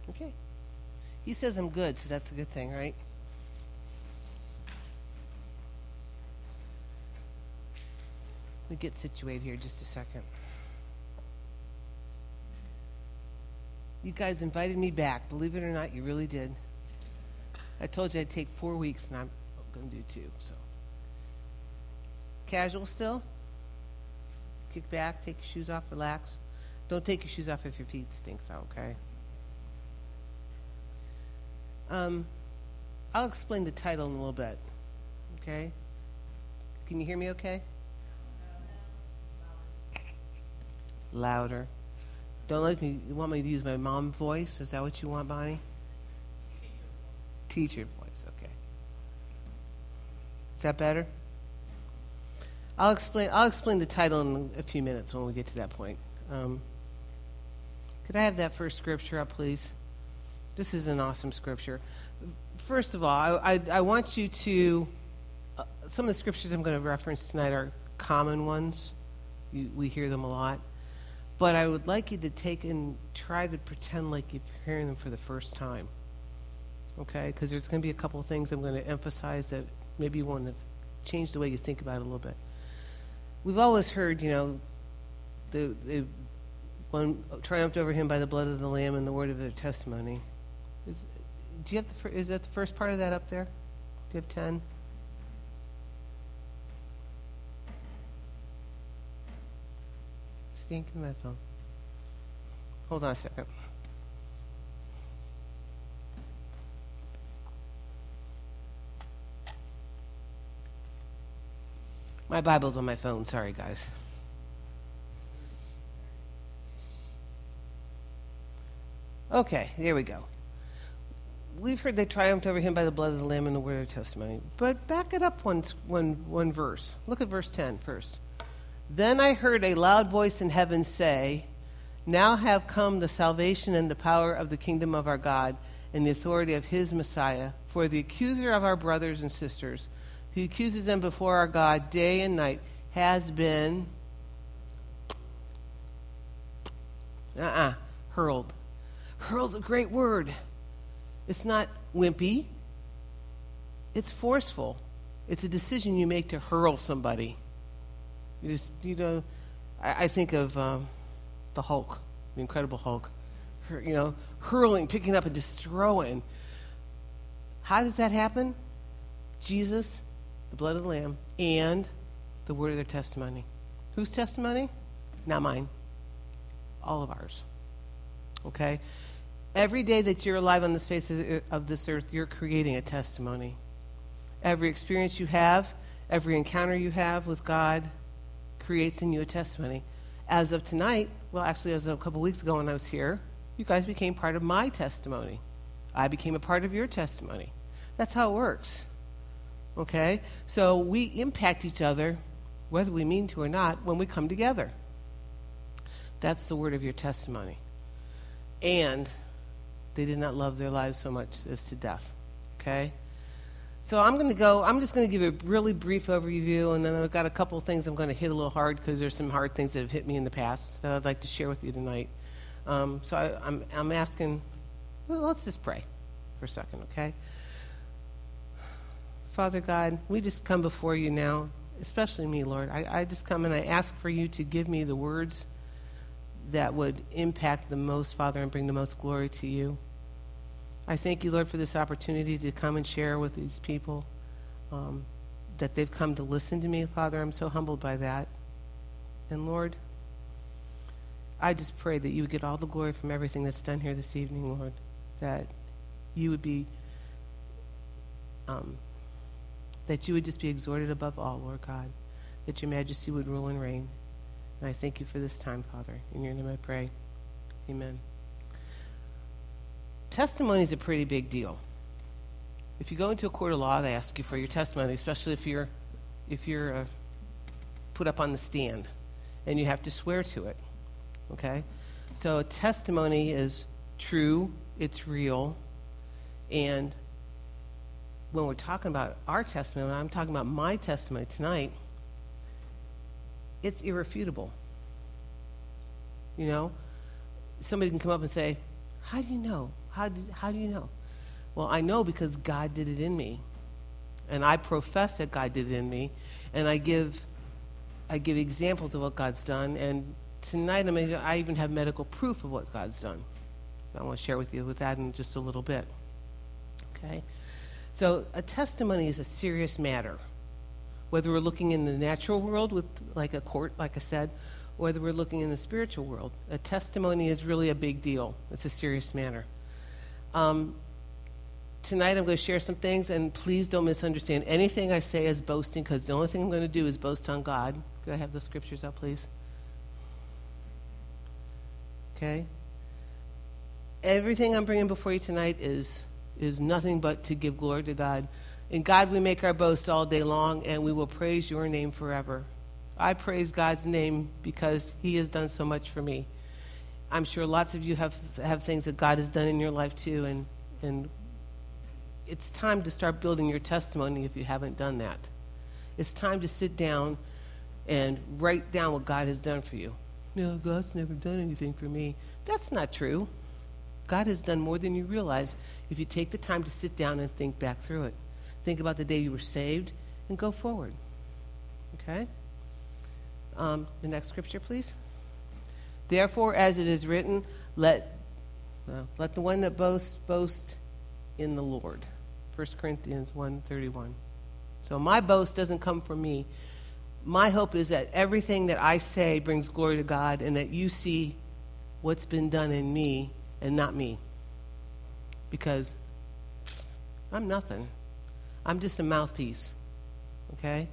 Okay. He says I'm good, so that's a good thing, right? Let me get situated here just a second. You guys invited me back. Believe it or not, you really did. I told you I'd take 4 weeks, and I'm going to do 2. So, casual still? Kick back, take your shoes off, relax. Don't take your shoes off if your feet stink, though, okay? I'll explain the title in a little bit, okay? Can you hear me okay? Louder. Don't let me, you want me to use my mom voice? Is that what you want, Bonnie? Teacher voice, okay. Is that better? I'll explain the title in a few minutes when we get to that point. Could I have that first scripture up, please? This is an awesome scripture. First of all, I want you to, some of the scriptures I'm going to reference tonight are common ones. We hear them a lot. But I would like you to take and try to pretend like you're hearing them for the first time. Okay? Because there's going to be a couple of things I'm going to emphasize that maybe you want to change the way you think about it a little bit. We've always heard, the one triumphed over him by the blood of the Lamb and the word of their testimony. Is that the first part of that up there? Do you have 10? Stinking my phone. Hold on a second. My Bible's on my phone. Sorry, guys. Okay, there we go. We've heard they triumphed over him by the blood of the Lamb and the word of testimony. But back it up one verse. Look at verse 10 first. Then I heard a loud voice in heaven say, now have come the salvation and the power of the kingdom of our God and the authority of his Messiah. For the accuser of our brothers and sisters, who accuses them before our God day and night, has been hurled. Hurl's a great word. It's not wimpy. It's forceful. It's a decision you make to hurl somebody. I think of the Hulk, the Incredible Hulk, hurling, picking up and just throwing. How does that happen? Jesus, the blood of the Lamb, and the word of their testimony. Whose testimony? Not mine. All of ours. Okay? Every day that you're alive on the face of this earth, you're creating a testimony. Every experience you have, every encounter you have with God creates in you a testimony. As of tonight, well, actually, as of a couple weeks ago when I was here, you guys became part of my testimony. I became a part of your testimony. That's how it works. Okay? So we impact each other, whether we mean to or not, when we come together. That's the word of your testimony. And they did not love their lives so much as to death. Okay? So I'm just going to give a really brief overview, and then I've got a couple of things I'm going to hit a little hard because there's some hard things that have hit me in the past that I'd like to share with you tonight. I'm asking, well, let's just pray for a second, okay? Father God, we just come before you now, especially me, Lord. I just come and I ask for you to give me the words that would impact the most, Father, and bring the most glory to you. I thank you, Lord, for this opportunity to come and share with these people, that they've come to listen to me, Father. I'm so humbled by that. And, Lord, I just pray that you would get all the glory from everything that's done here this evening, Lord, that you would be, that you would just be exhorted above all, Lord God, that your majesty would rule and reign. And I thank you for this time, Father. In your name I pray. Amen. Testimony is a pretty big deal. If you go into a court of law, they ask you for your testimony, especially if you're put up on the stand and you have to swear to it. Okay? So a testimony is true, it's real, and when we're talking about our testimony, when I'm talking about my testimony tonight, it's irrefutable. Somebody can come up and say, how do you know? How do you know? Well, I know because God did it in me. And I profess that God did it in me. And I give examples of what God's done. And tonight I even have medical proof of what God's done. So I want to share with you with that in just a little bit. Okay? So a testimony is a serious matter. Whether we're looking in the natural world with like a court, like I said, or whether we're looking in the spiritual world, a testimony is really a big deal. It's a serious matter. Tonight I'm going to share some things, and please don't misunderstand anything I say as boasting, because the only thing I'm going to do is boast on God. Could I have the scriptures up, please? Okay? Everything I'm bringing before you tonight is nothing but to give glory to God. In God we make our boast all day long, and we will praise your name forever. I praise God's name because he has done so much for me. I'm sure lots of you have things that God has done in your life too, and it's time to start building your testimony if you haven't done that. It's time to sit down and write down what God has done for you. No, God's never done anything for me. That's not true. God has done more than you realize if you take the time to sit down and think back through it. Think about the day you were saved and go forward. Okay? The next scripture, please. Therefore, as it is written, let the one that boasts boast in the Lord. 1 Corinthians 1:31. So my boast doesn't come from me. My hope is that everything that I say brings glory to God, and that you see what's been done in me and not me. Because I'm nothing. I'm just a mouthpiece. Okay?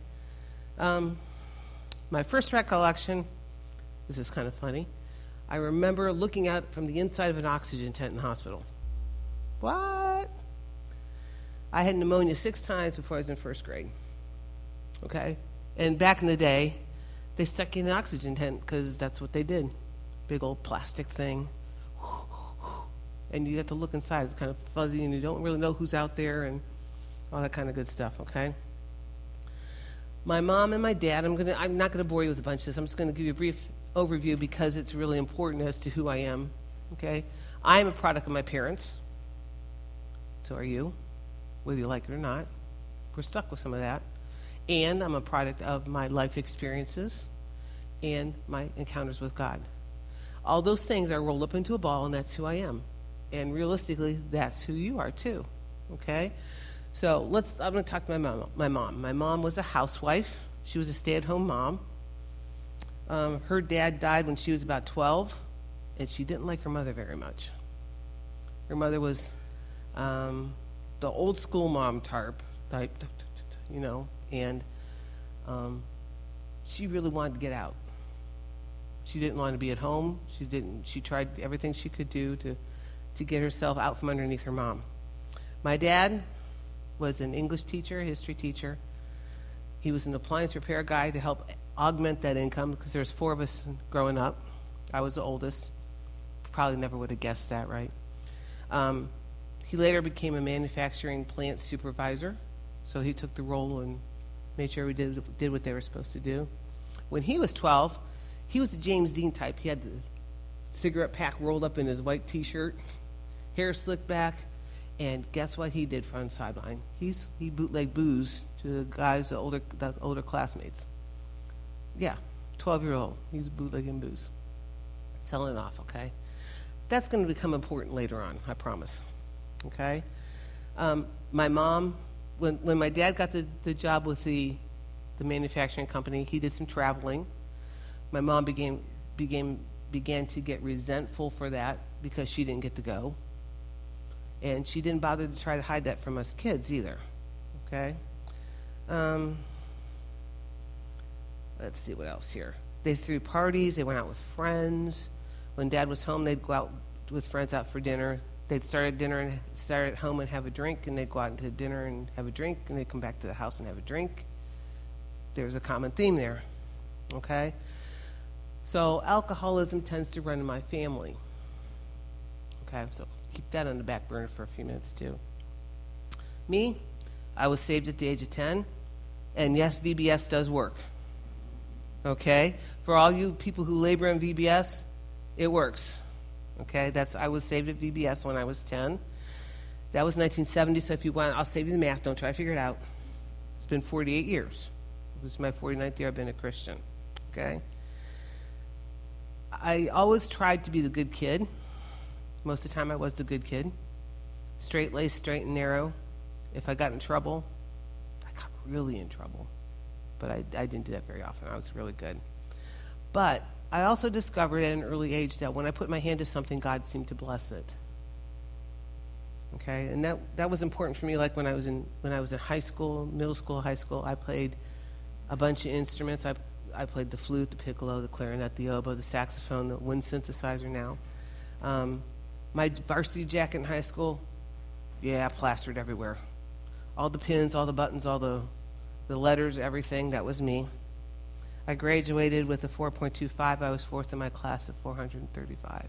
My first recollection, this is kind of funny, I remember looking out from the inside of an oxygen tent in the hospital. What? I had pneumonia 6 times before I was in first grade. Okay? And back in the day, they stuck you in an oxygen tent because that's what they did. Big old plastic thing. And you have to look inside. It's kind of fuzzy, and you don't really know who's out there and all that kind of good stuff, okay? My mom and my dad, I'm not going to bore you with a bunch of this. I'm just going to give you a brief overview because it's really important as to who I am, okay? I am a product of my parents. So are you, whether you like it or not. We're stuck with some of that. And I'm a product of my life experiences and my encounters with God. All those things are rolled up into a ball, and that's who I am. And realistically, that's who you are too, okay? So I'm going to talk to my mom. My mom was a housewife. She was a stay-at-home mom. Her dad died when she was about 12, and she didn't like her mother very much. Her mother was the old school mom type, you know, and she really wanted to get out. She didn't want to be at home. She tried everything she could do to get herself out from underneath her mom. My dad was an English teacher, history teacher. He was an appliance repair guy to help augment that income because there was 4 of us growing up. I was the oldest. Probably never would have guessed that, right? He later became a manufacturing plant supervisor, so he took the role and made sure we did what they were supposed to do. When he was 12, he was the James Dean type. He had the cigarette pack rolled up in his white T-shirt, hair slicked back, and guess what he did from the sideline? He bootlegged booze to the guys, the older classmates. Yeah, 12-year-old. He's bootlegging booze, selling it off. Okay, that's going to become important later on. I promise. Okay, my mom, when my dad got the job with the manufacturing company, he did some traveling. My mom began to get resentful for that because she didn't get to go. And she didn't bother to try to hide that from us kids either. Okay? Let's see what else here. They threw parties. They went out with friends. When Dad was home, they'd go out with friends out for dinner. They'd start at home and have a drink, and they'd go out to dinner and have a drink, and they'd come back to the house and have a drink. There's a common theme there. Okay? So alcoholism tends to run in my family. Okay, so keep that on the back burner for a few minutes too. Me, I was saved at the age of 10, and yes, VBS does work. Okay? For all you people who labor in VBS, it works. Okay, I was saved at VBS when I was 10. That was 1970, so if you want, I'll save you the math. Don't try to figure it out. It's been 48 years. It was my 49th year I've been a Christian. Okay? I always tried to be the good kid. Most of the time I was the good kid. Straight-laced, straight and narrow. If I got in trouble, I got really in trouble. But I didn't do that very often. I was really good. But I also discovered at an early age that when I put my hand to something, God seemed to bless it. Okay, and that was important for me. Like when I was in high school, middle school, high school, I played a bunch of instruments. I played the flute, the piccolo, the clarinet, the oboe, the saxophone, the wind synthesizer now. My varsity jacket in high school, plastered everywhere. All the pins, all the buttons, all the letters, everything, that was me. I graduated with a 4.25. I was fourth in my class of 435.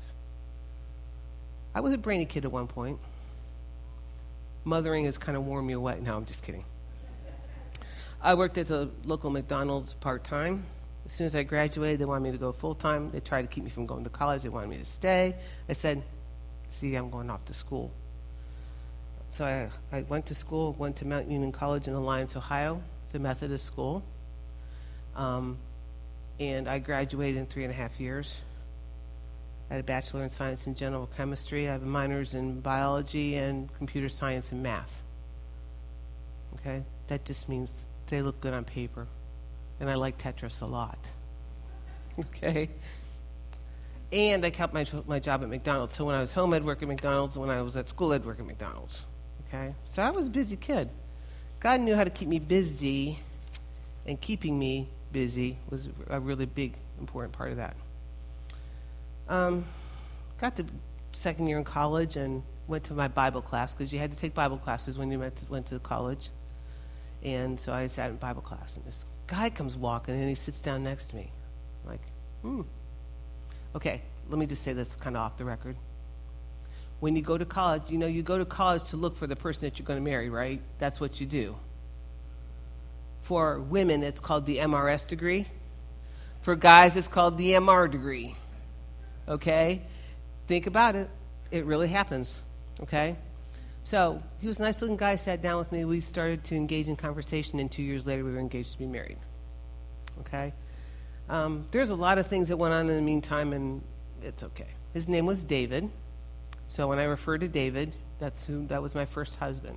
I was a brainy kid at one point. Mothering has kind of worn me away. No, I'm just kidding. I worked at the local McDonald's part-time. As soon as I graduated, they wanted me to go full-time. They tried to keep me from going to college. They wanted me to stay. I said, see, I'm going off to school. So I went to school, went to Mount Union College in Alliance, Ohio. It's a Methodist school. And I graduated in 3.5 years. I had a Bachelor in Science in General Chemistry. I have a minors in Biology and Computer Science and Math. Okay? That just means they look good on paper. And I like Tetris a lot. Okay? And I kept my job at McDonald's. So when I was home, I'd work at McDonald's. When I was at school, I'd work at McDonald's. Okay? So I was a busy kid. God knew how to keep me busy, and keeping me busy was a really big, important part of that. Got to second year in college and went to my Bible class because you had to take Bible classes when you went to college. And so I sat in Bible class, and this guy comes walking, and he sits down next to me. I'm like, Okay, let me just say this kind of off the record. When you go to college, you go to college to look for the person that you're going to marry, right? That's what you do. For women, it's called the MRS degree. For guys, it's called the MR degree. Okay? Think about it. It really happens. Okay? So he was a nice-looking guy, sat down with me. We started to engage in conversation, and 2 years later, we were engaged to be married. Okay? There's a lot of things that went on in the meantime, and it's okay. His name was David. So when I refer to David, that was my first husband.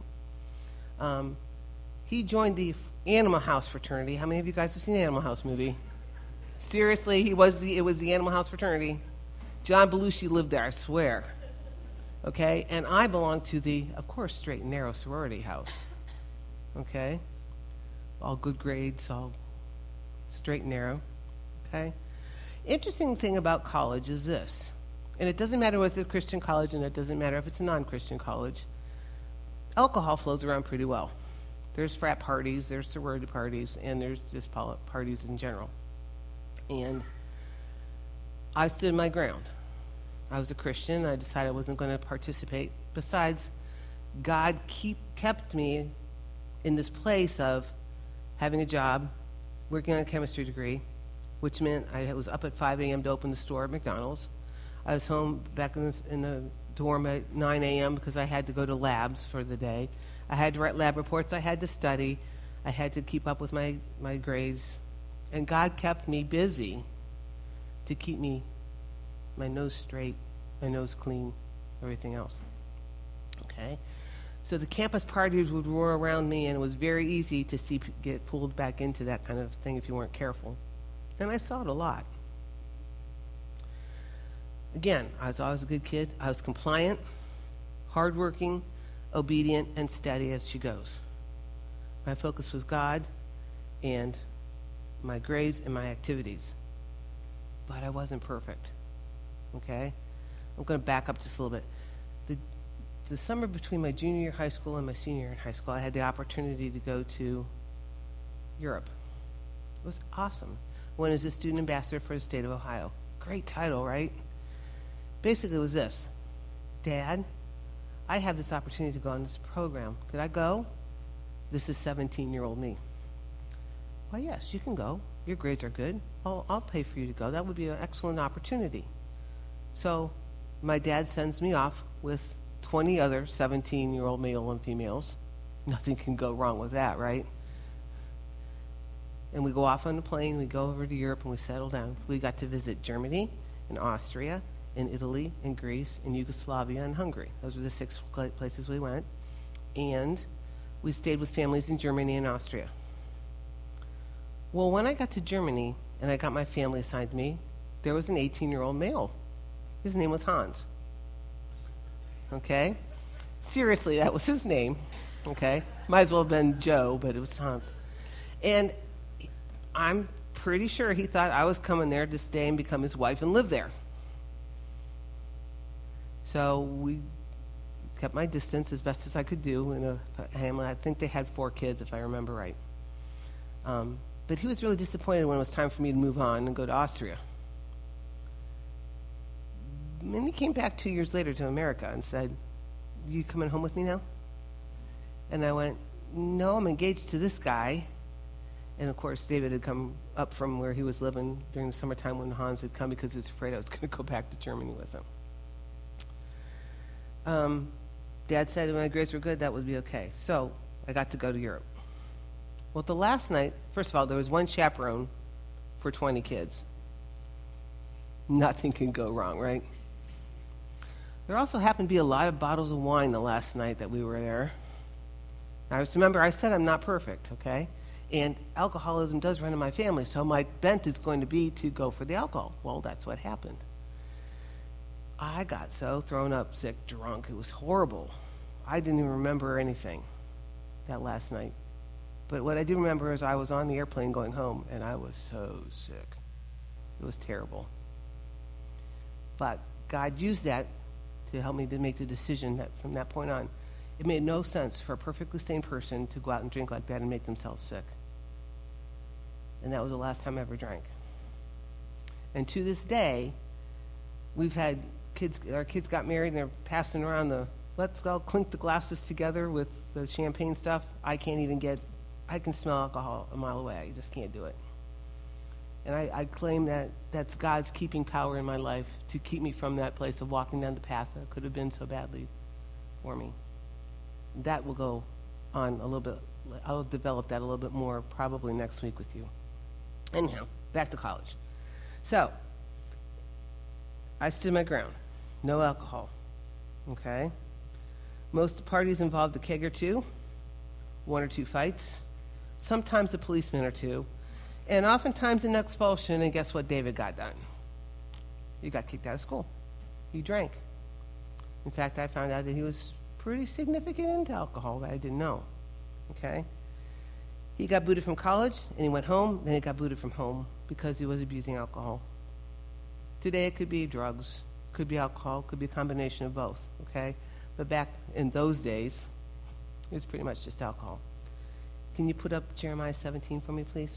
He joined the Animal House fraternity. How many of you guys have seen the Animal House movie? Seriously, it was the Animal House fraternity. John Belushi lived there, I swear. Okay? And I belonged to the, of course, straight and narrow sorority house. Okay? All good grades, all straight and narrow. Okay? Interesting thing about college is this, and it doesn't matter whether it's a Christian college and it doesn't matter if it's a non-Christian college, alcohol flows around pretty well. There's frat parties, there's sorority parties, and there's just parties in general. And I stood my ground. I was a Christian. I decided I wasn't going to participate. Besides, God kept me in this place of having a job, working on a chemistry degree, which meant I was up at 5 a.m. to open the store at McDonald's. I was home back in the dorm at 9 a.m. because I had to go to labs for the day. I had to write lab reports. I had to study. I had to keep up with my grades. And God kept me busy to keep my nose straight, my nose clean, everything else. Okay? So the campus parties would roar around me, and it was very easy to get pulled back into that kind of thing if you weren't careful. And I saw it a lot. Again, I was always a good kid. I was compliant, hardworking, obedient, and steady as she goes. My focus was God and my grades and my activities. But I wasn't perfect. Okay? I'm going to back up just a little bit. The summer between my junior year of high school and my senior year in high school, I had the opportunity to go to Europe. It was awesome. I went as a student ambassador for the state of Ohio. Great title, right? Basically, it was this. Dad, I have this opportunity to go on this program. Could I go? This is 17-year-old me. Well, yes, you can go. Your grades are good. I'll pay for you to go. That would be an excellent opportunity. So my dad sends me off with 20 other 17-year-old male and females. Nothing can go wrong with that, right? And we go off on a plane, we go over to Europe, and we settle down. We got to visit Germany and Austria and Italy and Greece and Yugoslavia and Hungary. Those were the 6 places we went. And we stayed with families in Germany and Austria. Well, when I got to Germany and I got my family assigned to me, there was an 18-year-old male. His name was Hans. Okay? Seriously, that was his name. Okay? Might as well have been Joe, but it was Hans. And I'm pretty sure he thought I was coming there to stay and become his wife and live there. So we kept my distance as best as I could do in a family. I think they had 4 kids, if I remember right. But he was really disappointed when it was time for me to move on and go to Austria. And he came back 2 years later to America and said, "You coming home with me now?" And I went, "No, I'm engaged to this guy." And of course, David had come up from where he was living during the summertime when Hans had come because he was afraid I was going to go back to Germany with him. Dad said when my grades were good, that would be okay. So I got to go to Europe. Well, the last night, first of all, there was 1 chaperone for 20 kids. Nothing can go wrong, right? There also happened to be a lot of bottles of wine the last night that we were there. Now, remember, I said I'm not perfect, okay? And alcoholism does run in my family, so my bent is going to be to go for the alcohol. Well, that's what happened. I got so thrown up, sick, drunk. It was horrible. I didn't even remember anything that last night. But what I do remember is I was on the airplane going home, and I was so sick. It was terrible. But God used that to help me to make the decision that from that point on, it made no sense for a perfectly sane person to go out and drink like that and make themselves sick. And that was the last time I ever drank. And to this day, we've had our kids got married and they're passing around let's go clink the glasses together with the champagne stuff. I can smell alcohol a mile away. I just can't do it. And I claim that that's God's keeping power in my life to keep me from that place of walking down the path that could have been so badly for me. That will go on a little bit. I'll develop that a little bit more probably next week with you. Anyhow, back to college. So, I stood my ground. No alcohol. Okay? Most parties involved a keg or 2, 1 or 2 fights, sometimes a policeman or 2, and oftentimes an expulsion, and guess what David got done? He got kicked out of school. He drank. In fact, I found out that he was pretty significant into alcohol that I didn't know. Okay? He got booted from college, and he went home, and he got booted from home because he was abusing alcohol. Today it could be drugs, could be alcohol, could be a combination of both, okay? But back in those days, it was pretty much just alcohol. Can you put up Jeremiah 17 for me, please?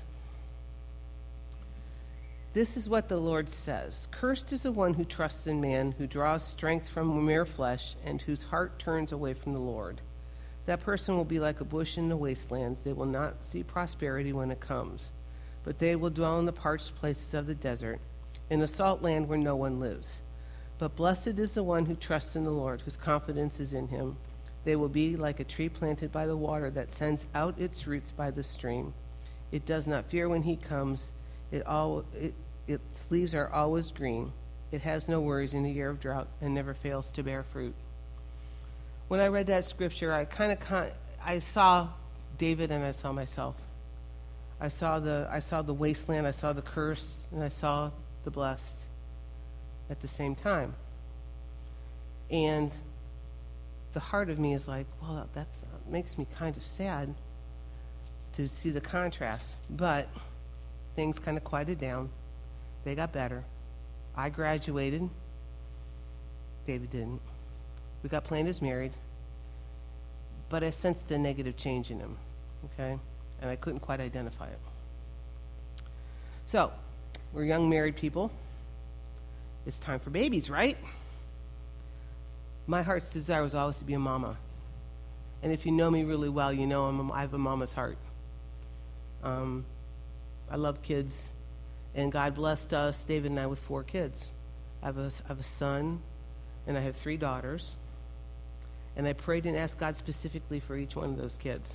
This is what the Lord says. Cursed is the one who trusts in man, who draws strength from mere flesh, and whose heart turns away from the Lord. That person will be like a bush in the wastelands. They will not see prosperity when it comes, but they will dwell in the parched places of the desert, in a salt land where no one lives. But blessed is the one who trusts in the Lord, whose confidence is in him. They will be like a tree planted by the water that sends out its roots by the stream. It does not fear when he comes. Its leaves are always green. It has no worries in a year of drought and never fails to bear fruit. When I read that scripture, I saw David and I saw myself. I saw the wasteland, I saw the curse, and I saw the blessed at the same time. And the heart of me is like, well, that makes me kind of sad to see the contrast. But things kind of quieted down. They got better. I graduated. David didn't. We got planned as married. But I sensed a negative change in him. Okay? And I couldn't quite identify it. So, we're young married people. It's time for babies, right? My heart's desire was always to be a mama. And if you know me really well, you know I have a mama's heart. I love kids. And God blessed us, David and I, with 4 kids. I have a son, and I have 3 daughters, and I prayed and asked God specifically for each one of those kids.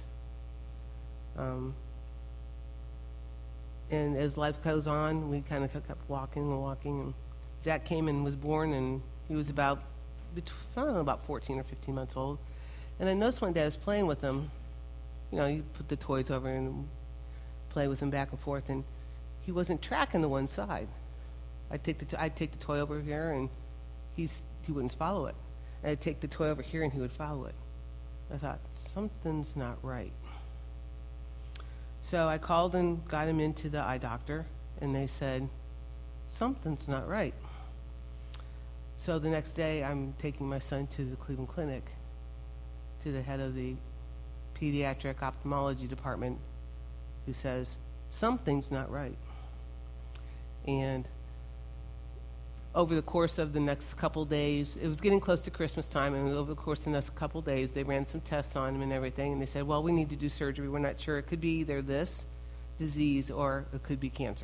And as life goes on, we kind of kept walking and walking, and Zach came and was born, and he was about 14 or 15 months old. And I noticed one day I was playing with him. You know, you put the toys over and play with him back and forth, and he wasn't tracking the one side. I'd take the toy over here, and he wouldn't follow it. And I'd take the toy over here, and he would follow it. I thought, something's not right. So I called and got him into the eye doctor, and they said, something's not right. So the next day, I'm taking my son to the Cleveland Clinic, to the head of the pediatric ophthalmology department, who says, something's not right. And over the course of the next couple days, it was getting close to Christmas time, and over the course of the next couple days, they ran some tests on him and everything, and they said, well, we need to do surgery. We're not sure. It could be either this disease or it could be cancer.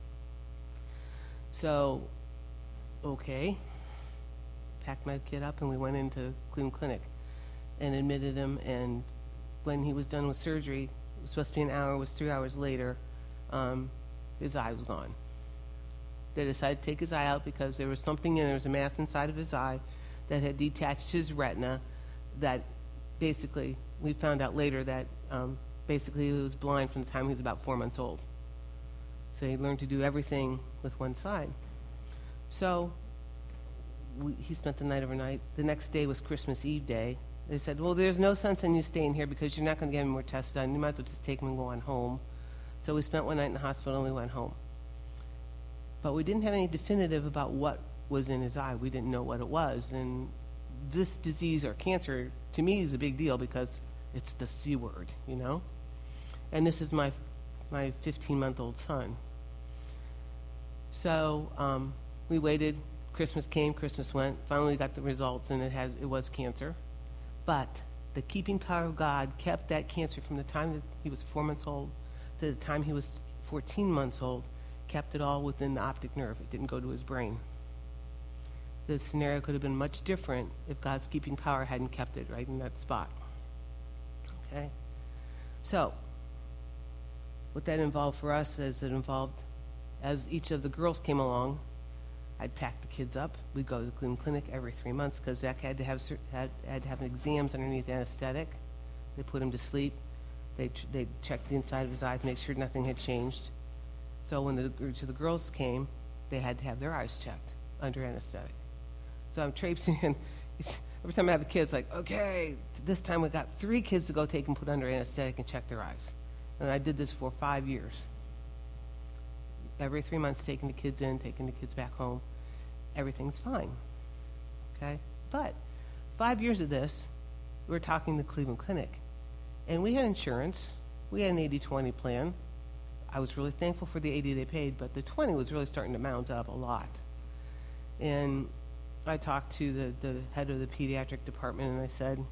So, okay. Packed my kid up, and we went into Cleveland Clinic and admitted him, and when he was done with surgery, it was supposed to be an hour, it was 3 hours later, his eye was gone. They decided to take his eye out because there was something in there was a mass inside of his eye that had detached his retina, that basically, we found out later that basically he was blind from the time he was about 4 months old. So he learned to do everything with one side. So he spent the night overnight. The next day was Christmas Eve day. They said, well, there's no sense in you staying here because you're not going to get any more tests done. You might as well just take him and go on home. So we spent one night in the hospital and we went home. But we didn't have any definitive about what was in his eye. We didn't know what it was. And this disease or cancer, to me, is a big deal because it's the C word, you know? And this is my 15-month-old son. So we waited. Christmas came, Christmas went. Finally got the results, and it was cancer. But the keeping power of God kept that cancer from the time that he was 4 months old to the time he was 14 months old, kept it all within the optic nerve. It didn't go to his brain. The scenario could have been much different if God's keeping power hadn't kept it right in that spot. Okay? So, what that involved for us is it involved, as each of the girls came along, I'd pack the kids up. We'd go to the Cleveland Clinic every 3 months because Zach had to have exams underneath anesthetic. They put him to sleep. They checked the inside of his eyes, make sure nothing had changed. So when the girls came, they had to have their eyes checked under anesthetic. So I'm traipsing in. Every time I have a kid, it's like, okay, this time we got 3 kids to go take and put under anesthetic and check their eyes. And I did this for 5 years. Every 3 months, taking the kids in, taking the kids back home. Everything's fine. Okay? But 5 years of this, we were talking to Cleveland Clinic. And we had insurance. We had an 80-20 plan. I was really thankful for the 80 they paid, but the 20 was really starting to mount up a lot. And I talked to the head of the pediatric department, and I said,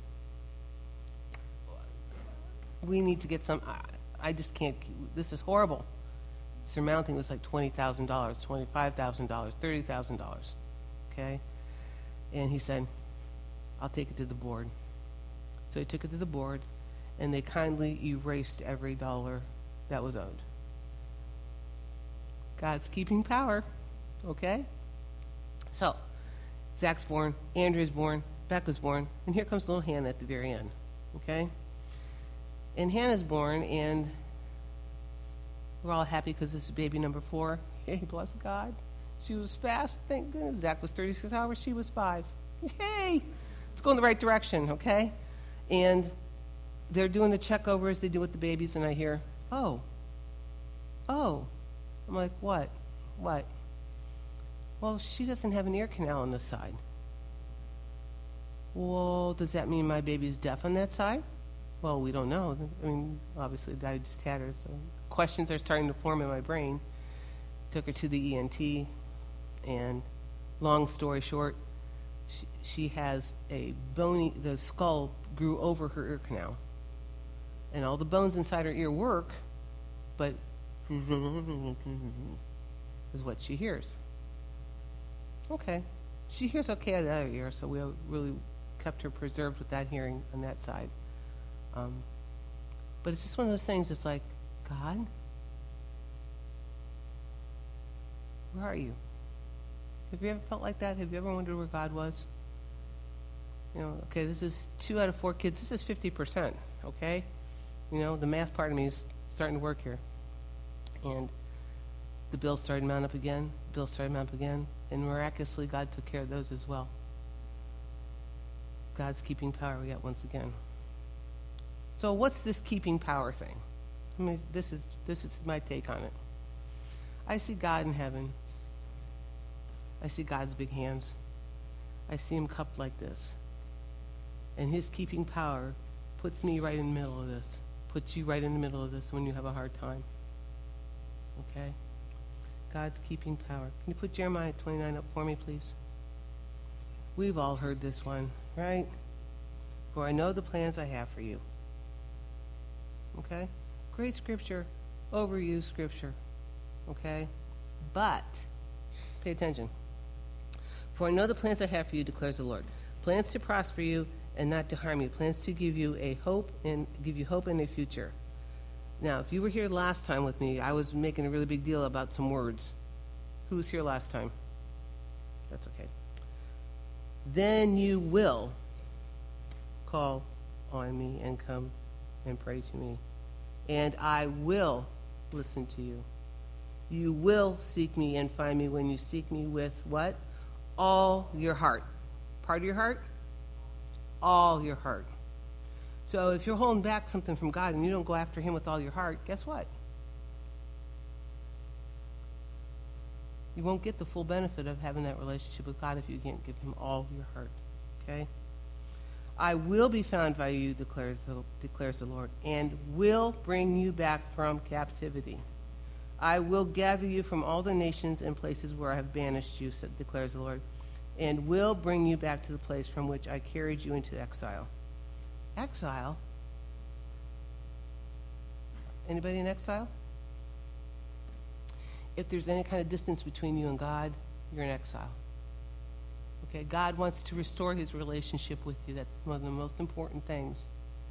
we need to get some, I just can't, this is horrible. Surmounting was like $20,000, $25,000, $30,000, okay? And he said, I'll take it to the board. So he took it to the board, and they kindly erased every dollar that was owed. God's keeping power, okay? So, Zach's born, Andrea's born, Becca's born, and here comes little Hannah at the very end, okay? And Hannah's born, and we're all happy because this is baby number 4. Hey, bless God. She was fast, thank goodness. Zach was 36 hours, she was 5. Hey, it's going the right direction, okay? And they're doing the check over as they do with the babies, and I hear, oh. I'm like, what? Well, she doesn't have an ear canal on this side. Well, does that mean my baby's deaf on that side? Well, we don't know. I mean, obviously, I just had her, so questions are starting to form in my brain. Took her to the ENT, and long story short, she has a the skull grew over her ear canal. And all the bones inside her ear work, but is what she hears. Okay. She hears okay out of the other ear, so we really kept her preserved with that hearing on that side. But it's just one of those things. It's like, God, where are you? Have you ever felt like that? Have you ever wondered where God was? You know, okay, this is 2 out of 4 kids. This is 50%, okay? You know, the math part of me is starting to work here. And the bills started to mount up again. And miraculously, God took care of those as well. God's keeping power yet once again. So what's this keeping power thing? I mean, this is my take on it. I see God in heaven. I see God's big hands. I see him cupped like this. And his keeping power puts me right in the middle of this. Puts you right in the middle of this when you have a hard time. Okay? God's keeping power. Can you put Jeremiah 29 up for me, please? We've all heard this one, right? For I know the plans I have for you. Okay? Great scripture, overused scripture. Okay? But, pay attention. For I know the plans I have for you, declares the Lord. Plans to prosper you and not to harm you. Plans to give you hope and a future. Now, if you were here last time with me, I was making a really big deal about some words. Who was here last time? That's okay. Then you will call on me and come and pray to me. And I will listen to you. You will seek me and find me when you seek me with what? All your heart. Part of your heart? All your heart. So if you're holding back something from God and you don't go after him with all your heart, guess what? You won't get the full benefit of having that relationship with God if you can't give him all your heart. Okay? I will be found by you, declares the Lord, and will bring you back from captivity. I will gather you from all the nations and places where I have banished you, declares the Lord, and will bring you back to the place from which I carried you into exile. Exile? Anybody in exile? If there's any kind of distance between you and God, you're in exile. Okay, God wants to restore his relationship with you. That's one of the most important things.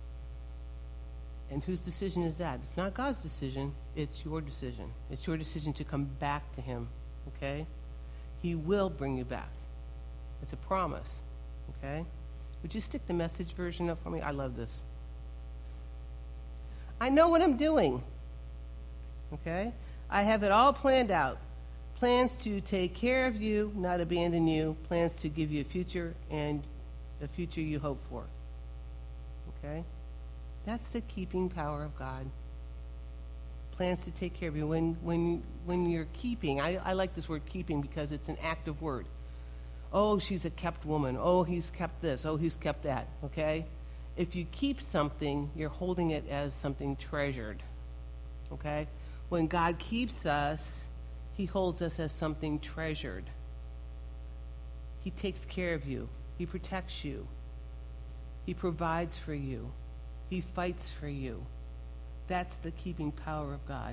And whose decision is that? It's not God's decision. It's your decision. It's your decision to come back to him. Okay? He will bring you back. It's a promise. Okay? Would you stick the Message version up for me? I love this. I know what I'm doing. Okay? I have it all planned out. Plans to take care of you, not abandon you. Plans to give you a future and a future you hope for. Okay? That's the keeping power of God. Plans to take care of you. When you're keeping, I like this word keeping because it's an active word. Oh, she's a kept woman. Oh, he's kept this. Oh, he's kept that. Okay? If you keep something, you're holding it as something treasured. Okay? When God keeps us, he holds us as something treasured. He takes care of you. He protects you. He provides for you. He fights for you. That's the keeping power of God.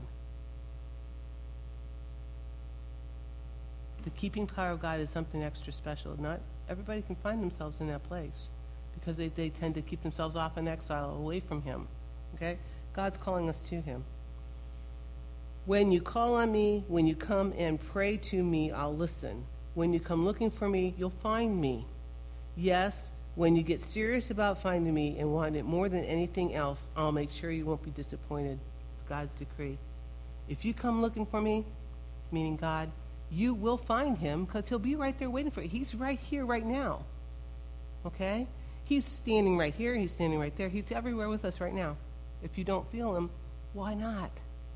The keeping power of God is something extra special. Not everybody can find themselves in that place because they tend to keep themselves off in exile, away from him. Okay? God's calling us to him. When you call on me, when you come and pray to me, I'll listen. When you come looking for me, you'll find me. Yes, when you get serious about finding me and want it more than anything else, I'll make sure you won't be disappointed. It's God's decree. If you come looking for me, meaning God, you will find him because he'll be right there waiting for you. He's right here, right now. Okay? He's standing right here. He's standing right there. He's everywhere with us right now. If you don't feel him, why not?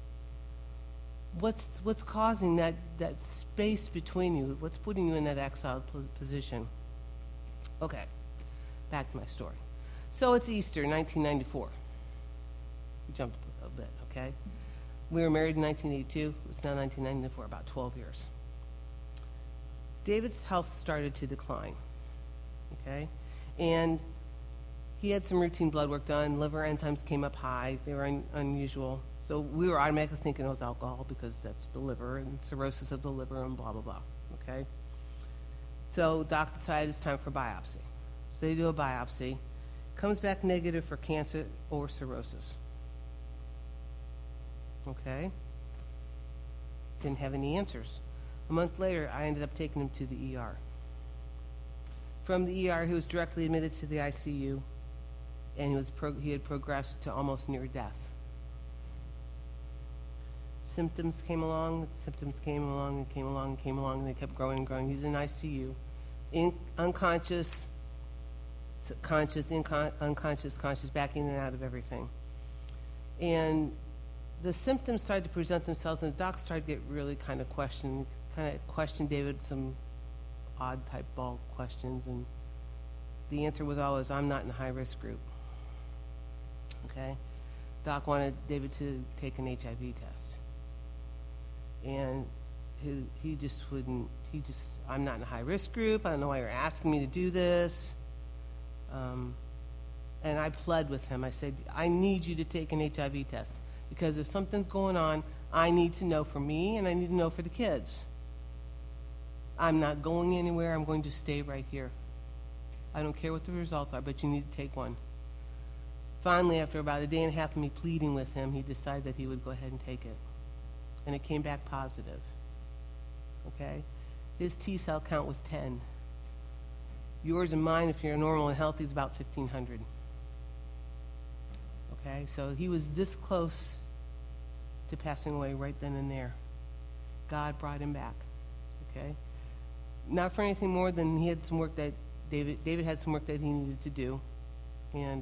What's causing that space between you? What's putting you in that exiled position? Okay, back to my story. So it's Easter, 1994. We jumped a bit, okay? We were married in 1982. It's now 1994, about 12 years. David's health started to decline, okay? And he had some routine blood work done. Liver enzymes came up high. They were unusual. So we were automatically thinking it was alcohol because that's the liver and cirrhosis of the liver and blah, blah, blah, okay? So doc decided it's time for biopsy. So they do a biopsy. Comes back negative for cancer or cirrhosis. Okay? Didn't have any answers. A month later, I ended up taking him to the ER. From the ER, he was directly admitted to the ICU, and he had progressed to almost near death. Symptoms came along, and they kept growing and growing. He's in ICU, unconscious, conscious, unconscious, conscious, backing in and out of everything. And the symptoms started to present themselves, and the docs started to get really kind of question David some odd type ball questions, and the answer was always, I'm not in a high-risk group. Okay? Doc wanted David to take an HIV test. And he just wouldn't, I'm not in a high-risk group, I don't know why you're asking me to do this. And I pled with him. I said, I need you to take an HIV test, because if something's going on, I need to know for me, and I need to know for the kids. I'm not going anywhere. I'm going to stay right here. I don't care what the results are, but you need to take one. Finally, after about a day and a half of me pleading with him, he decided that he would go ahead and take it. And it came back positive. Okay? His T-cell count was 10. Yours and mine, if you're normal and healthy, is about 1,500. Okay? So he was this close to passing away right then and there. God brought him back. Okay? Not for anything more than he had some work that David had some work that he needed to do. And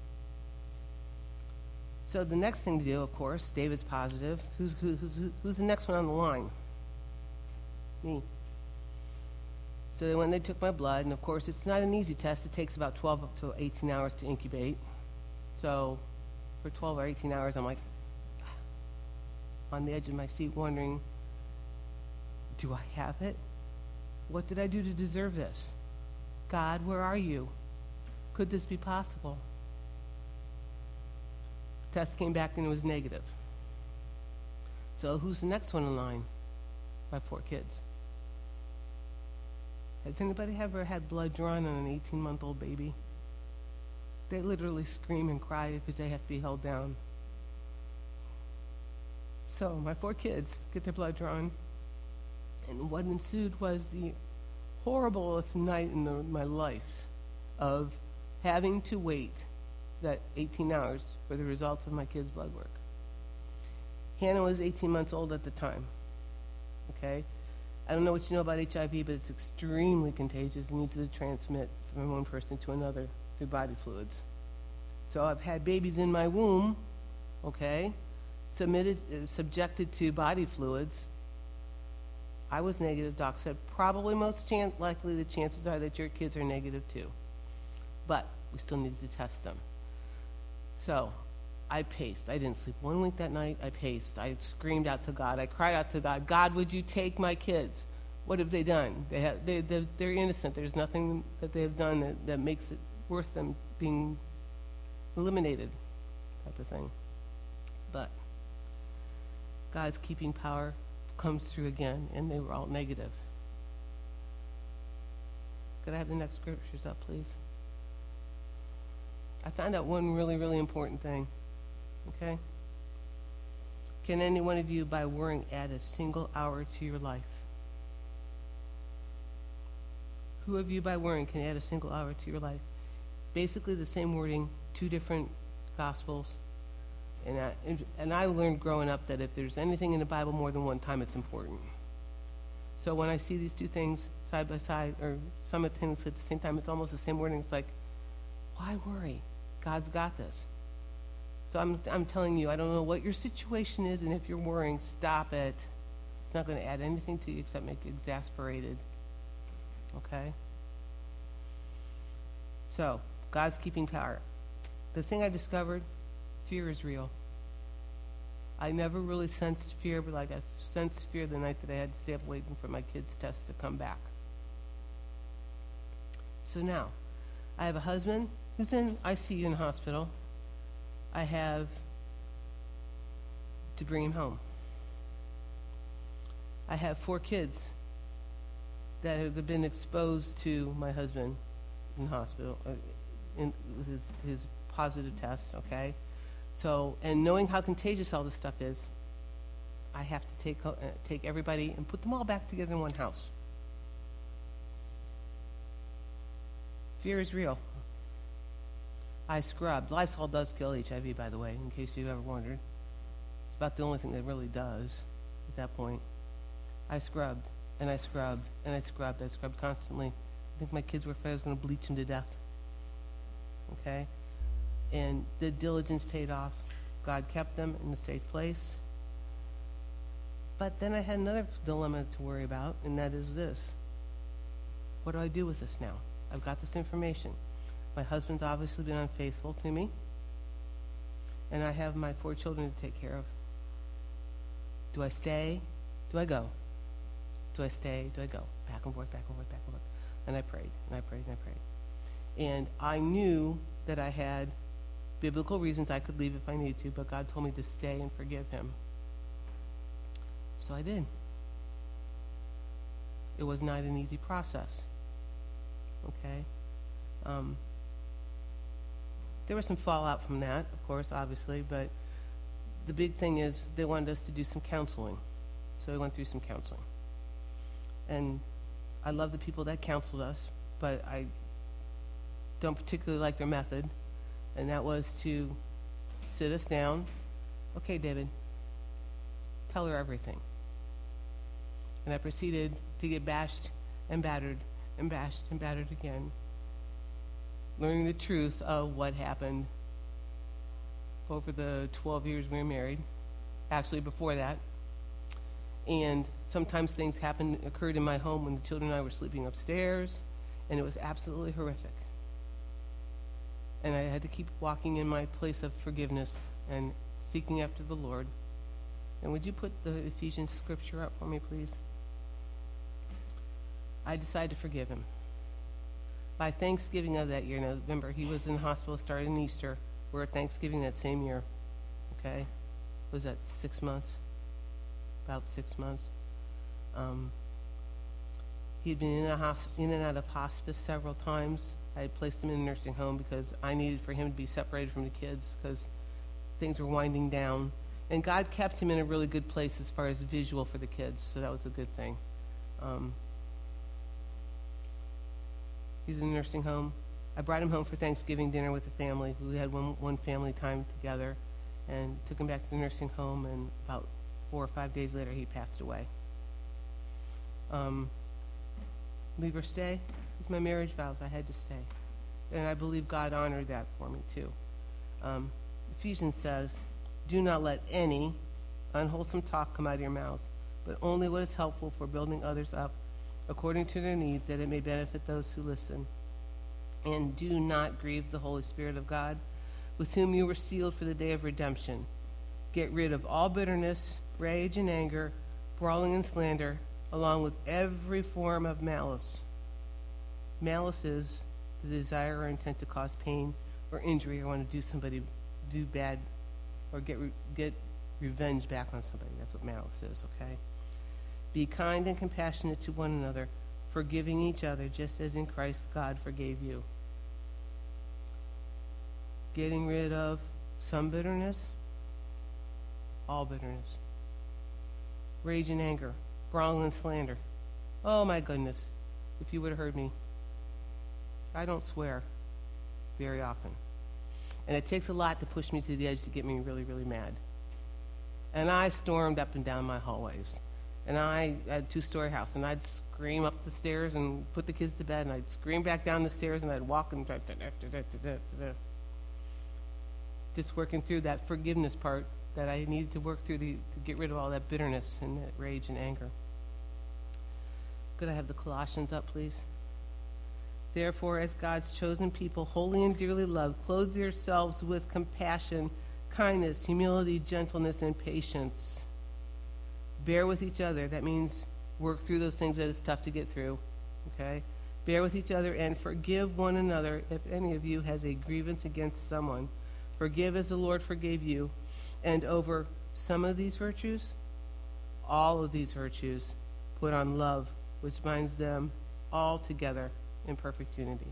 so the next thing to do, of course, David's positive. Who's the next one on the line? Me. So they went and they took my blood, and of course it's not an easy test. It takes about 12 up to 18 hours to incubate. So for 12 or 18 hours, I'm like on the edge of my seat wondering, do I have it? What did I do to deserve this? God, where are you? Could this be possible? The test came back and it was negative. So who's the next one in line? My 4 kids. Has anybody ever had blood drawn on an 18-month-old baby? They literally scream and cry because they have to be held down. So my 4 kids get their blood drawn. And what ensued was the horriblest night in my life of having to wait that 18 hours for the results of my kids' blood work. Hannah was 18 months old at the time. Okay? I don't know what you know about HIV, but it's extremely contagious and easy to transmit from one person to another through body fluids. So I've had babies in my womb, okay, subjected to body fluids. I was negative. Doc said probably most likely the chances are that your kids are negative too. But we still needed to test them. So I paced. I didn't sleep 1 week that night. I paced. I screamed out to God. I cried out to God, God, would you take my kids? What have they done? They're innocent. There's nothing that they have done that makes it worth them being eliminated, type of thing. But God's keeping power comes through again, and they were all negative. Could I have the next scriptures up, please? I found out one really, really important thing. Okay? Can any one of you, by worrying, add a single hour to your life? Who of you, by worrying, can add a single hour to your life? Basically the same wording, 2 different gospels. And I learned growing up that if there's anything in the Bible more than one time, it's important. So when I see these 2 things side by side, or simultaneously at the same time, it's almost the same wording. It's like, why worry? God's got this. So I'm telling you, I don't know what your situation is, and if you're worrying, stop it. It's not going to add anything to you except make you exasperated. Okay? So, God's keeping power. The thing I discovered, fear is real. I never really sensed fear, but like I sensed fear the night that I had to stay up waiting for my kids' tests to come back. So now, I have a husband who's in ICU in the hospital. I have to bring him home. I have 4 kids that had been exposed to my husband in the hospital with his positive test, okay? So, and knowing how contagious all this stuff is, I have to take everybody and put them all back together in one house. Fear is real. I scrubbed. Lysol does kill HIV, by the way, in case you ever wondered. It's about the only thing that really does at that point. I scrubbed, and I scrubbed, and I scrubbed. I scrubbed constantly. I think my kids were afraid I was going to bleach them to death. Okay? And the diligence paid off. God kept them in a safe place. But then I had another dilemma to worry about, and that is this. What do I do with this now? I've got this information. My husband's obviously been unfaithful to me, and I have my 4 children to take care of. Do I stay? Do I go? Do I stay? Do I go? Back and forth, back and forth, back and forth. And I prayed, and I prayed, and I prayed. And I knew that I had biblical reasons I could leave if I needed to, but God told me to stay and forgive him. So I did. It was not an easy process. Okay? There was some fallout from that, of course, obviously, but the big thing is they wanted us to do some counseling. So we went through some counseling. And I love the people that counseled us, but I don't particularly like their method, and that was to sit us down. Okay, David, tell her everything. And I proceeded to get bashed and battered and bashed and battered again, learning the truth of what happened over the 12 years we were married, actually before that. And sometimes things occurred in my home when the children and I were sleeping upstairs, and it was absolutely horrific. And I had to keep walking in my place of forgiveness and seeking after the Lord. And would you put the Ephesians scripture up for me, please? I decided to forgive him. By Thanksgiving of that year, now remember, he was in the hospital starting Easter. We're at Thanksgiving that same year, okay? Was that 6 months? About 6 months. He had been in and out of hospice several times. I had placed him in a nursing home because I needed for him to be separated from the kids because things were winding down. And God kept him in a really good place as far as visual for the kids, so that was a good thing. He's in a nursing home. I brought him home for Thanksgiving dinner with the family. We had one family time together and took him back to the nursing home, and about 4 or 5 days later, he passed away. Leave or stay? It was my marriage vows. I had to stay. And I believe God honored that for me, too. Ephesians says, do not let any unwholesome talk come out of your mouth, but only what is helpful for building others up according to their needs, that it may benefit those who listen. And do not grieve the Holy Spirit of God, with whom you were sealed for the day of redemption. Get rid of all bitterness, rage and anger, brawling and slander, along with every form of malice. Malice is the desire or intent to cause pain or injury, or want to do bad, or get revenge back on somebody. That's what malice is, okay? Be kind and compassionate to one another, forgiving each other, just as in Christ God forgave you. Getting rid of some bitterness, all bitterness. Rage and anger, brawling and slander. Oh my goodness, if you would have heard me. I don't swear very often. And it takes a lot to push me to the edge to get me really, really mad. And I stormed up and down my hallways. And I had a 2-story house, and I'd scream up the stairs and put the kids to bed, and I'd scream back down the stairs, and I'd walk and just working through that forgiveness part that I needed to work through to get rid of all that bitterness and that rage and anger. Could I have the Colossians up, please? Therefore, as God's chosen people, holy and dearly loved, clothe yourselves with compassion, kindness, humility, gentleness, and patience. Bear with each other. That means work through those things that it's tough to get through, okay? Bear with each other and forgive one another if any of you has a grievance against someone. Forgive as the Lord forgave you. And over some of these virtues, all of these virtues, put on love, which binds them all together in perfect unity.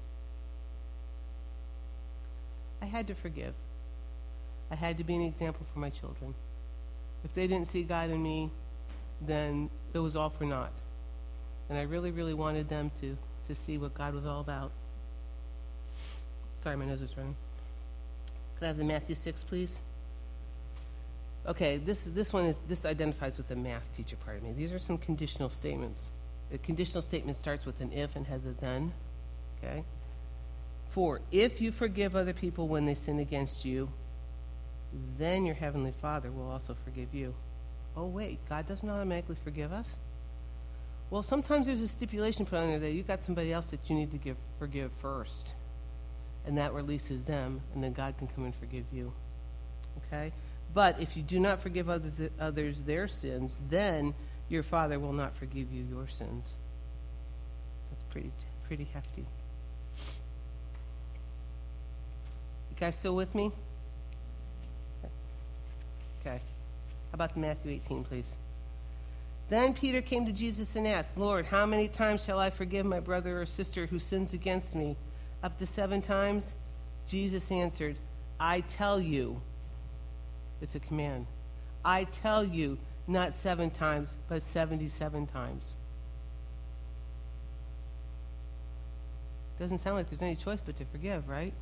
I had to forgive. I had to be an example for my children. If they didn't see God in me, then it was all for naught. And I really, really wanted them to see what God was all about. Sorry, my nose was running. Could I have the Matthew 6, please? Okay, this identifies with the math teacher part of me. These are some conditional statements. A conditional statement starts with an if and has a then. Okay? 4, if you forgive other people when they sin against you, then your heavenly Father will also forgive you. Oh, wait, God doesn't automatically forgive us? Well, sometimes there's a stipulation put on there that you've got somebody else that you need to forgive first. And that releases them, and then God can come and forgive you. Okay? But if you do not forgive others their sins, then your Father will not forgive you your sins. That's pretty hefty. You guys still with me? Okay. How about Matthew 18, please? Then Peter came to Jesus and asked, Lord, how many times shall I forgive my brother or sister who sins against me? Up to 7 times? Jesus answered, I tell you, it's a command. I tell you, not 7 times, but 77 times. Doesn't sound like there's any choice but to forgive, right?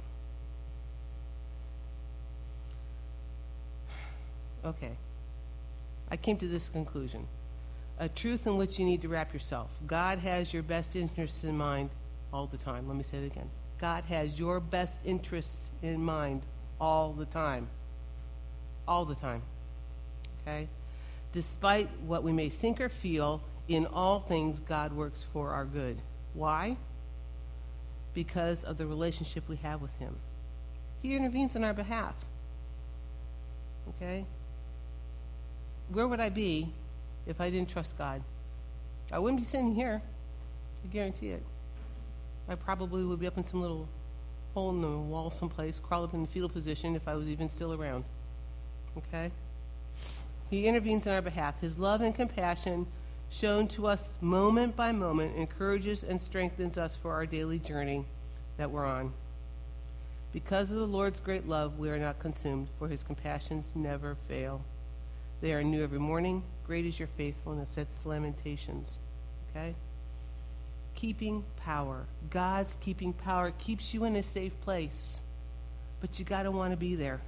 Okay. I came to this conclusion. A truth in which you need to wrap yourself. God has your best interests in mind all the time. Let me say it again. God has your best interests in mind all the time. All the time. Okay? Despite what we may think or feel, in all things God works for our good. Why? Because of the relationship we have with Him. He intervenes on our behalf. Okay? Where would I be if I didn't trust God? I wouldn't be sitting here. I guarantee it. I probably would be up in some little hole in the wall someplace, crawl up in the fetal position if I was even still around. Okay? He intervenes on our behalf. His love and compassion, shown to us moment by moment, encourages and strengthens us for our daily journey that we're on. Because of the Lord's great love, we are not consumed, for His compassions never fail. They are new every morning. Great is your faithfulness. That's Lamentations. Okay? Keeping power. God's keeping power keeps you in a safe place. But you got to want to be there.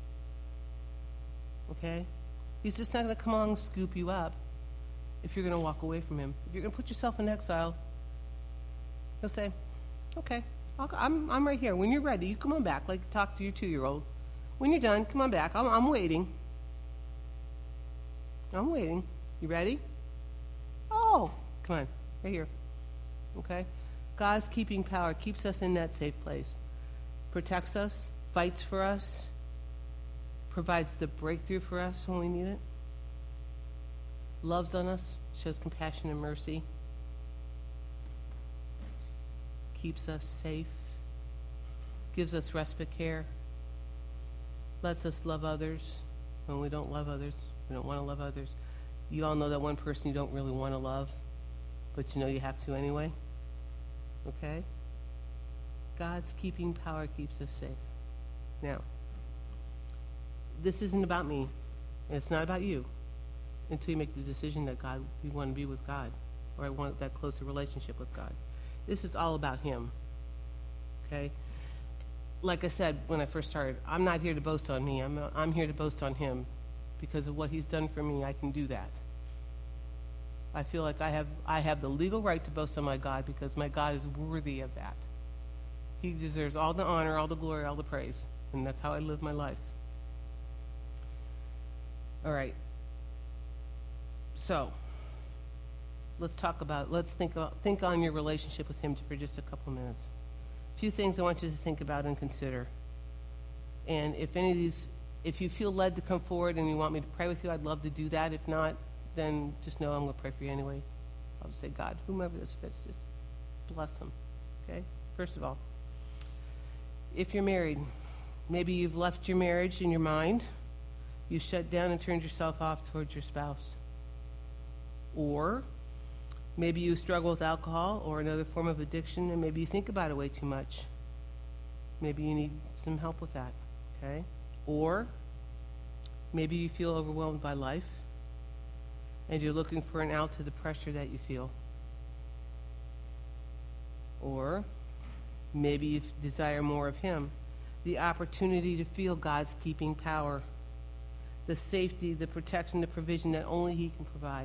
Okay? He's just not going to come along and scoop you up if you're going to walk away from Him. If you're going to put yourself in exile, He'll say, okay, I'm right here. When you're ready, you come on back, like talk to your 2-year-old. When you're done, come on back. I'm waiting. I'm waiting. You ready? Oh, come on, right here. Okay? God's keeping power keeps us in that safe place. Protects us, fights for us, provides the breakthrough for us when we need it. Loves on us, shows compassion and mercy. Keeps us safe. Gives us respite care. Lets us love others when we don't love others. We don't want to love others. You all know that one person you don't really want to love, but you know you have to anyway. Okay? God's keeping power keeps us safe. Now, this isn't about me, and it's not about you, until you make the decision that you want to be with God, or I want that closer relationship with God. This is all about Him. Okay? Like I said when I first started, I'm not here to boast on me. I'm here to boast on Him. Because of what He's done for me, I can do that. I feel like I have the legal right to boast on my God because my God is worthy of that. He deserves all the honor, all the glory, all the praise. And that's how I live my life. All right. So, let's think on your relationship with Him for just a couple minutes. A few things I want you to think about and consider. And if you feel led to come forward and you want me to pray with you, I'd love to do that. If not, then just know I'm going to pray for you anyway. I'll just say, God, whomever this fits, just bless them. Okay? First of all, if you're married, maybe you've left your marriage in your mind. You shut down and turned yourself off towards your spouse. Or Maybe you struggle with alcohol or another form of addiction, and maybe you think about it way too much. Maybe you need some help with that, okay? Or maybe you feel overwhelmed by life, and you're looking for an out to the pressure that you feel. Or maybe you desire more of Him, the opportunity to feel God's keeping power, the safety, the protection, the provision that only He can provide.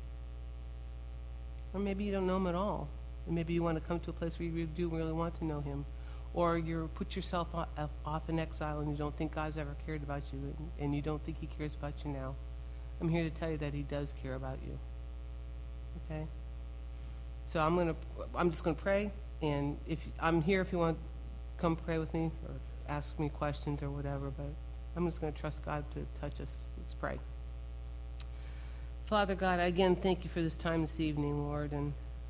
Or maybe you don't know Him at all. And maybe you want to come to a place where you do really want to know Him. Or you put yourself off in exile and you don't think God's ever cared about you, and you don't think He cares about you now. I'm here to tell you that He does care about you. Okay? So I'm just going to pray, and I'm here if you want to come pray with me or ask me questions or whatever, but I'm just going to trust God to touch us. Let's pray. Father God, I again thank you for this time this evening, Lord, and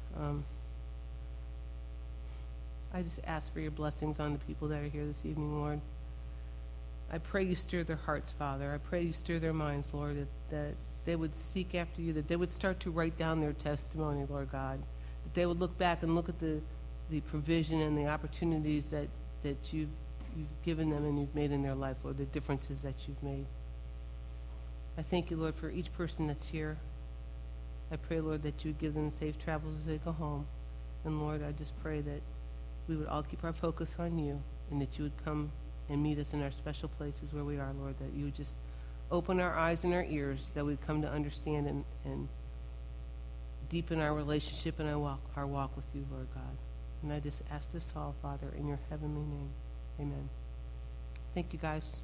I just ask for your blessings on the people that are here this evening, Lord. I pray you stir their hearts, Father. I pray you stir their minds, Lord, that they would seek after you, that they would start to write down their testimony, Lord God, that they would look back and look at the provision and the opportunities that you've given them and you've made in their life, Lord, the differences that you've made. I thank you, Lord, for each person that's here. I pray, Lord, that you would give them safe travels as they go home. And, Lord, I just pray that we would all keep our focus on you and that you would come and meet us in our special places where we are, Lord, that you would just open our eyes and our ears, that we'd come to understand and deepen our relationship and our walk with you, Lord God. And I just ask this all, Father, in your heavenly name. Amen. Thank you, guys.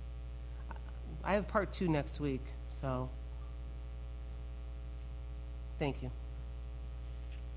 I have part 2 next week, so thank you.